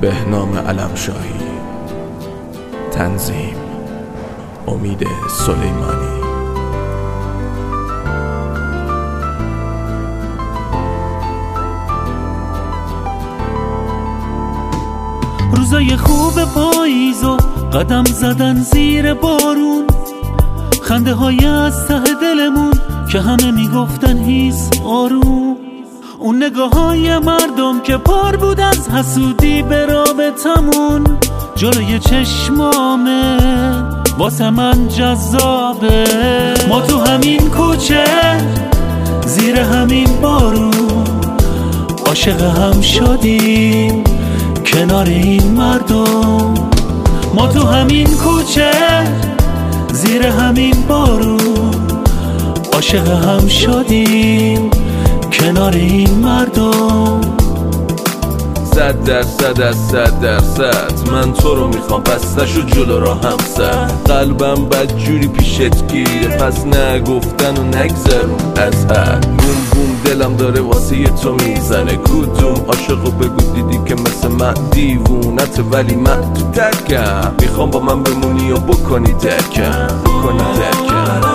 بهنام علمشاهی. تنظیم امید سلیمانی. روزای خوب پاییز و قدم زدن زیر بارون، خنده های از ته دلمون که همه میگفتن هیس آروم، اون نگاه های مردم که پر بود از حسودی به رابطمون، جلوی چشمامه واسه من جذابه. ما تو همین کوچه زیر همین بارون عاشق هم شدیم کنار این مردم. ما تو همین کوچه زیر همین بارون عاشق هم شدیم کنار این مردم. 100% از 100% من تو رو میخوام، پس نشو جلو را هم سر. قلبم بدجوری پیشت گیره، پس نگفتن و نگذرون از حد. بوم بوم دلم داره واسه ی تو میزنه، کدوم عاشقو بگو دیدی که مثل من دیوونت، ولی من تو تکم میخوام با من بمونی و بکنی ترکم، بکنی ترکم.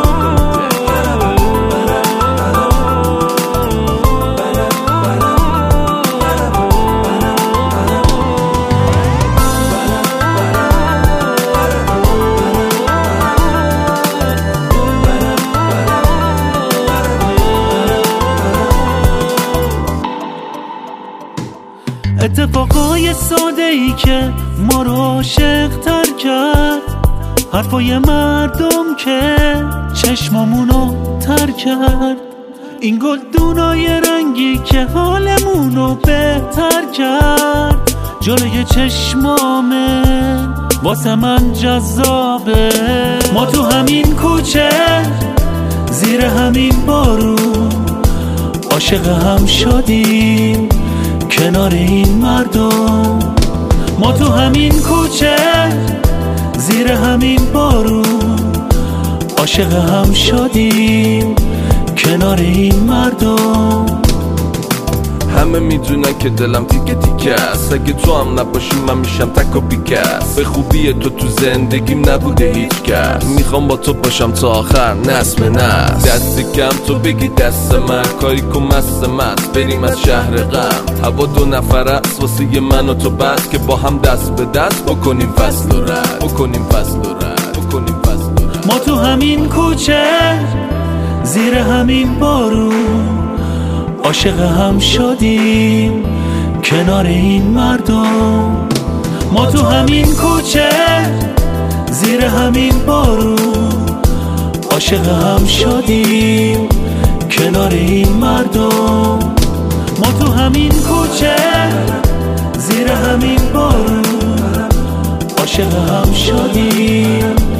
اتفاقای ساده ای که ما رو عاشق تر کرد، حرفای مردم که چشمامونو تر کرد، این گلدونای رنگی که حالمونو بهتر کرد، جلوی چشمامه واسه من جذابه. ما تو همین کوچه زیر همین بارون عاشق هم شدیم کنار این مردم. ما تو همین کوچه زیر همین بارون عاشق هم شدیم کنار این مردم. همه میدونن که دلم تیکه تیکه است، اگه تو هم نباشی من میشم تک و بیکس. به خوبی تو زندگیم نبوده هیچ کس، میخوام با تو باشم تا آخر نسل به نسل. دست کم تو بگی دست من، کاری کن مست مست بریم از شهر غم. هوا 2 نفر است واسه ی من و تو، بس که با هم دست به دست بکنیم فصل و رد، بکنیم فصل و رد، بکنیم فصل و رد. ما تو همین کوچه زیر همین بارون عاشق هم شدیم کنار این مردم. ما تو همین کوچه زیر همین بارون عاشق هم شدیم کنار این مردم. ما تو همین کوچه زیر همین بارون عاشق هم شدیم